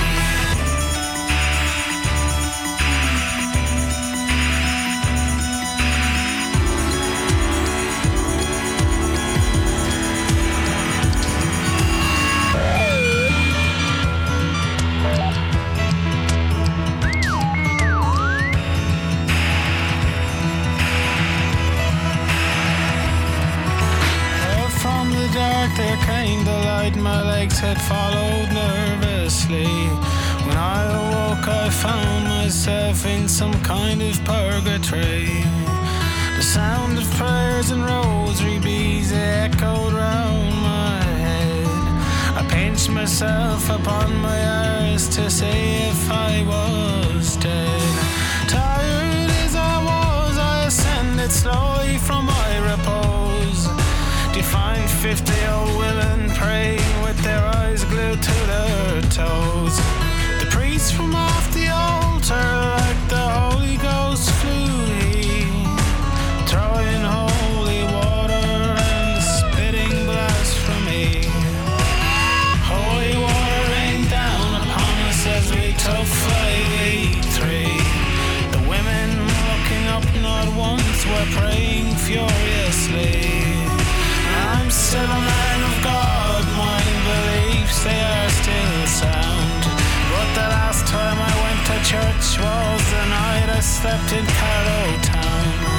There came the light, my legs had followed nervously. When I awoke I found myself in some kind of purgatory. The sound of prayers and rosary beads echoed round my head. I pinched myself upon my ears to see if I was dead. Tired as I was, I ascended slowly from my repose to find fifty old women praying with their eyes glued to their toes. The priest from off the altar, like the Holy Ghost, flew he, throwing holy water and spitting blasphemy. Holy water rained down upon us as we took flight eighty-three. The women looking up not once were praying furiously. I'm still a man of God, my beliefs they are still sound. But the last time I went to church was the night I slept in Carlow Town.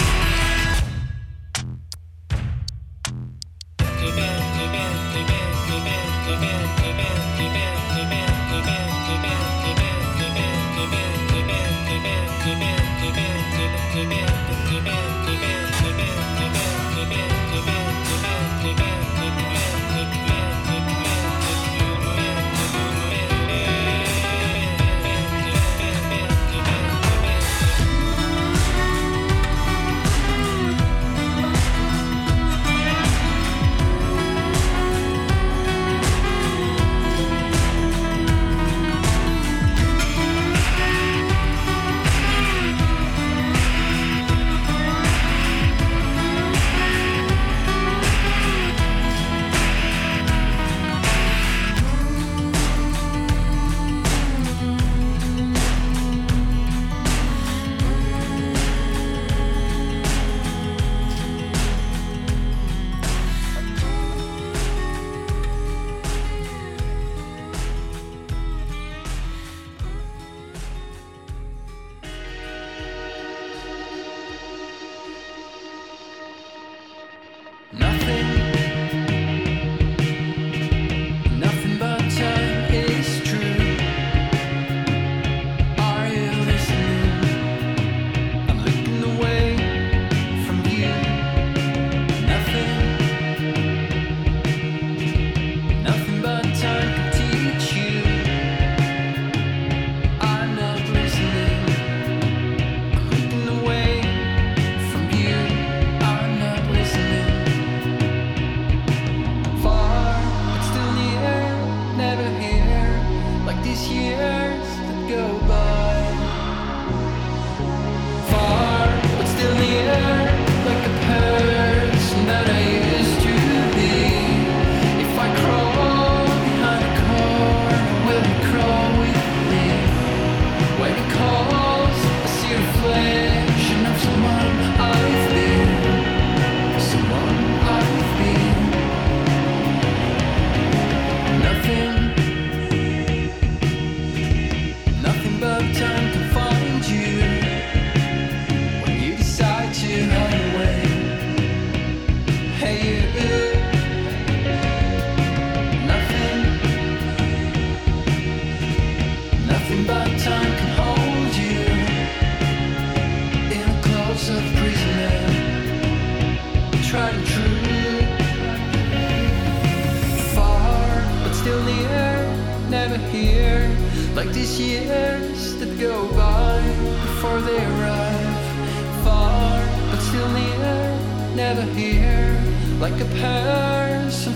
Like these years that go by before they arrive, far but still near, never here, like a person